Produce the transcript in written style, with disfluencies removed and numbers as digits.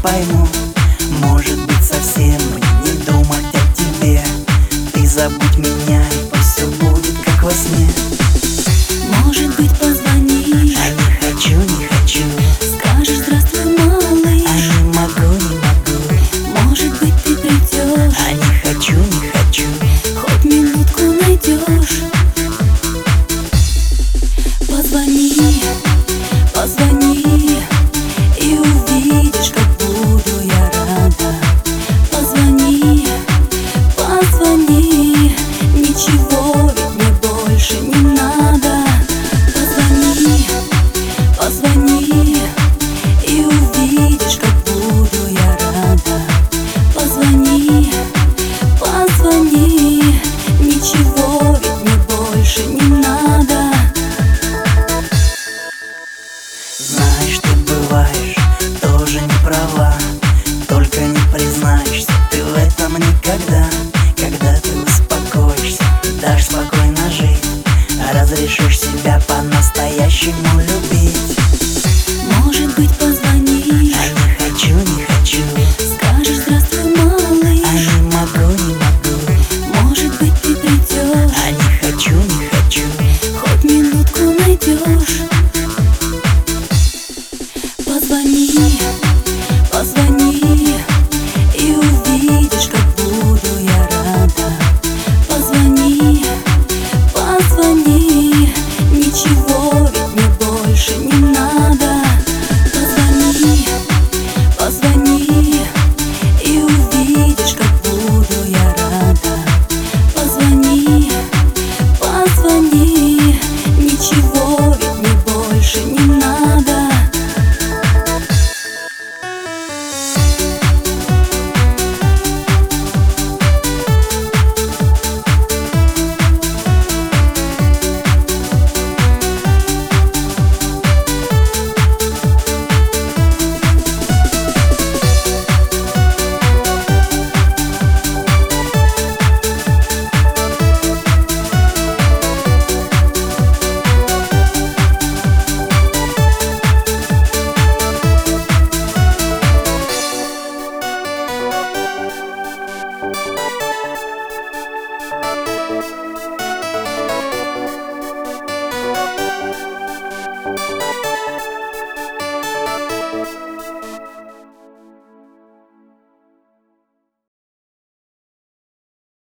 пойму. Может быть, совсем мне не думать о тебе. Ты забудь меня, и пусть все будет как во сне. Может быть, позвонишь, А не хочу, не хочу. скажешь здравствуй, малыш. А не могу, не могу. Может быть, ты придешь, А не хочу, не хочу. хоть минутку найдешь. Позвони, позвони, и увидишь, как буду я рада. Позвони, позвони, ничего ведь мне больше не надо. Позвони, позвони, и увидишь, как буду я рада. Позвони, позвони, ничего ведь мне больше не надо. Знаешь, ты бываешь тоже не права, только не признаешься ты в этом никогда. Когда ты успокоишься, дашь спокойно жить, разрешишь себя по-настоящему любить.